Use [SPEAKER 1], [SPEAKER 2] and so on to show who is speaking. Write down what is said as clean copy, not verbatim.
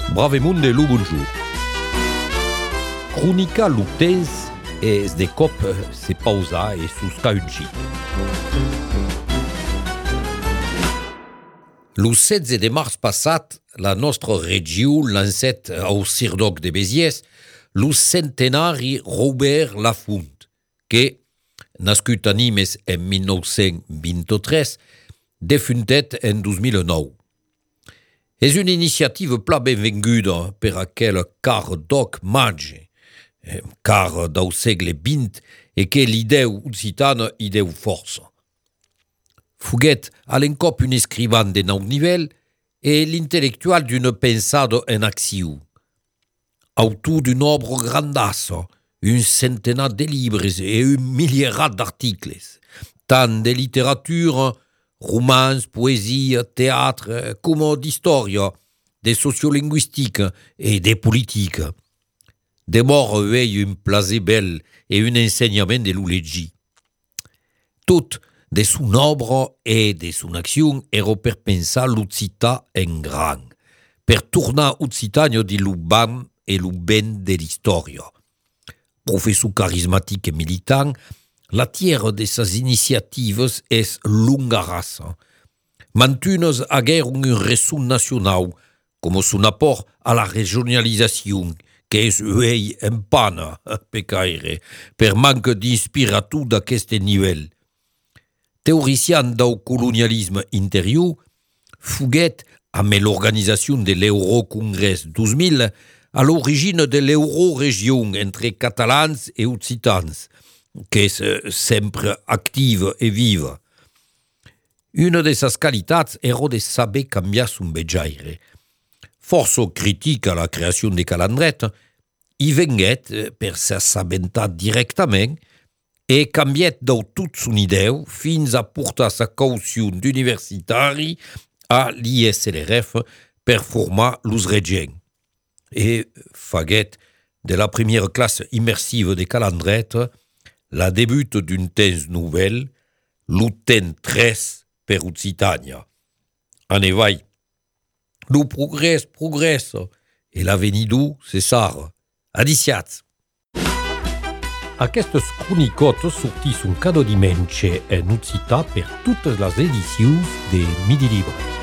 [SPEAKER 1] Bravemunde lu bonjour. Cronica lutens es de cop se pausa e susca un cit. Lo 16 de març passat, la nostra regió lancèt au Cirdoc de Béziers lo centenari Robert Laffont, que, nascut a Nimes en 1923, defuntet en 2009. És una iniciativa pla benvenguda per aquel car doc mage, car dau segle XX e que l'ideu occitana ideu força. Fuguet a l'encop un escrivan de nou nivell e l'intellectual d'une pensada en acció. Autor d'une obra grandassa, un centenar de libres e un milierat d'articles, tant de literatura, romans, poesia, teatre, com d'història, de sociolinguistica e de politica. De mort vei un plaser bel e un ensenyament de lo legir. Tot de son obra e de son acció era per pensar l'Occità en gran, per tornar Occitània di lo bam e lo ben de l'història. Professor carismatic e militant, la tierra de ses iniciatives és longa raça. Mantunes agueron un resum nacional, com son apport a la regionalizació, que és uei en pana, pecaire, per manque d'inspiratiu d'aquest nivell. Teorician del colonialisme interior, fuguet amb l'organització de l'Eurocongrés 2000 a l'origine de l'Euroregió entre catalans e occitans, que és sempre activa e viva. Una de ses qualitats era de saber canviar son bejaire. Força critica la creació de Calandret, i venguet per s'assabentar directament e canviet del tot son ideu fins a portar sa caució d'universitari a l'ISLRF per formar los regents. E faguet de la primera classe immersiva de Calandret la debut d'un temps nouvel, lo temps 3 per Occitània. En evai, lo progressa, e l'avenido cessar. Adiciats! Aquestes cronicotes sortisson cada dimenche en Occità per totes les edicions de Midi Libre.